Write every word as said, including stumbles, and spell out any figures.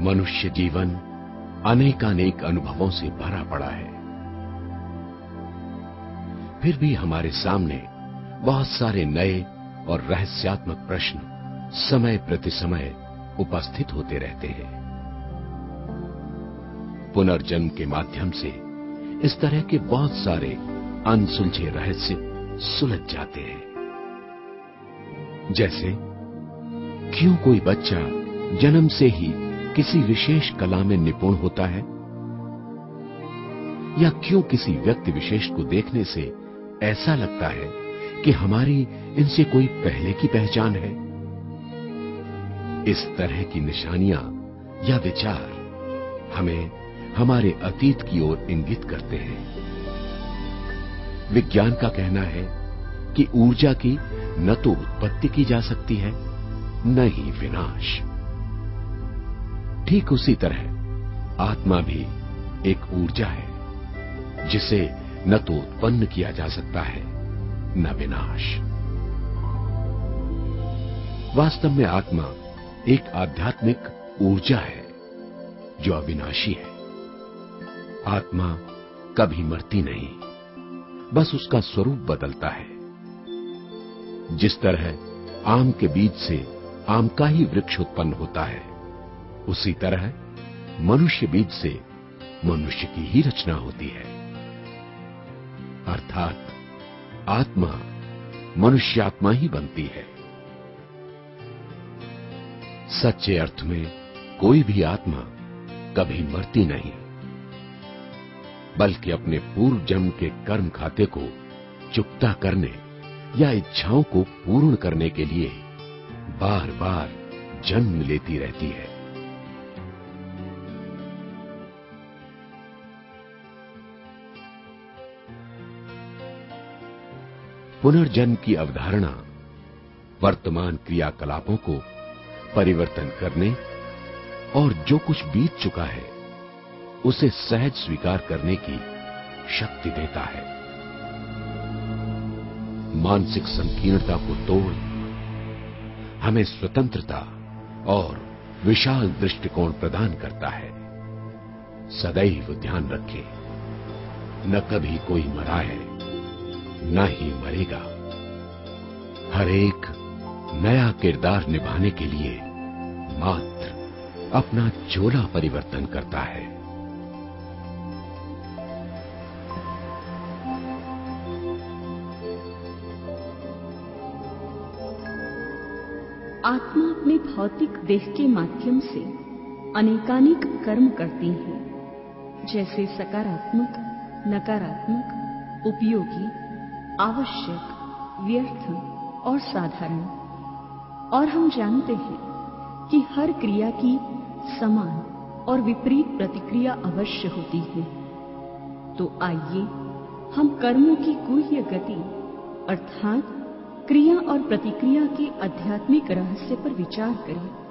मनुष्य जीवन अनेकानेक अनुभवों से भरा पड़ा है। फिर भी हमारे सामने बहुत सारे नए और रहस्यात्मक प्रश्न समय प्रति समय उपस्थित होते रहते हैं। पुनर्जन्म के माध्यम से इस तरह के बहुत सारे अनसुलझे रहस्य सुलझ जाते हैं। जैसे, क्यों कोई बच्चा जन्म से ही किसी विशेष कला में निपुण होता है, या क्यों किसी व्यक्ति विशेष को देखने से ऐसा लगता है कि हमारी इनसे कोई पहले की पहचान है। इस तरह की निशानियां या विचार हमें हमारे अतीत की ओर इंगित करते हैं। विज्ञान का कहना है कि ऊर्जा की न तो उत्पत्ति की जा सकती है, न ही विनाश। ठीक उसी तरह आत्मा भी एक ऊर्जा है जिसे न तो उत्पन्न किया जा सकता है, न विनाश। वास्तव में आत्मा एक आध्यात्मिक ऊर्जा है जो अविनाशी है। आत्मा कभी मरती नहीं, बस उसका स्वरूप बदलता है। जिस तरह आम के बीज से आम का ही वृक्ष उत्पन्न होता है, उसी तरह मनुष्य बीज से मनुष्य की ही रचना होती है। अर्थात आत्मा मनुष्यात्मा ही बनती है। सच्चे अर्थ में कोई भी आत्मा कभी मरती नहीं, बल्कि अपने पूर्व जन्म के कर्म खाते को चुकता करने या इच्छाओं को पूर्ण करने के लिए बार बार जन्म लेती रहती है। पुनर्जन्म की अवधारणा वर्तमान क्रियाकलापों को परिवर्तन करने और जो कुछ बीत चुका है उसे सहज स्वीकार करने की शक्ति देता है। मानसिक संकीर्णता को तोड़ हमें स्वतंत्रता और विशाल दृष्टिकोण प्रदान करता है। सदैव ध्यान रखें, न कभी कोई मरा है, न ही मरेगा। हर एक नया किरदार निभाने के लिए मात्र अपना चोला परिवर्तन करता है। आत्मा अपने भौतिक देह के माध्यम से अनेकानेक कर्म करती है, जैसे सकारात्मक, नकारात्मक, उपयोगी, आवश्यक, व्यर्थ और साधारण। और हम जानते हैं कि हर क्रिया की समान और विपरीत प्रतिक्रिया अवश्य होती है। तो आइए हम कर्मों की गुह्य गति अर्थात क्रिया और प्रतिक्रिया के आध्यात्मिक रहस्य पर विचार करें।